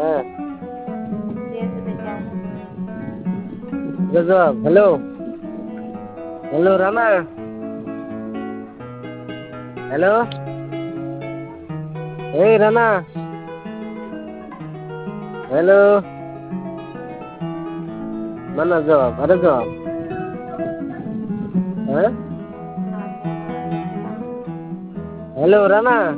হ্যাঁ, dia sudah jawab. udah jawab. Halo, halo Rama. Halo, hey Rama. Halo, mana jawab? Ada jawab? Hah? Halo Rama.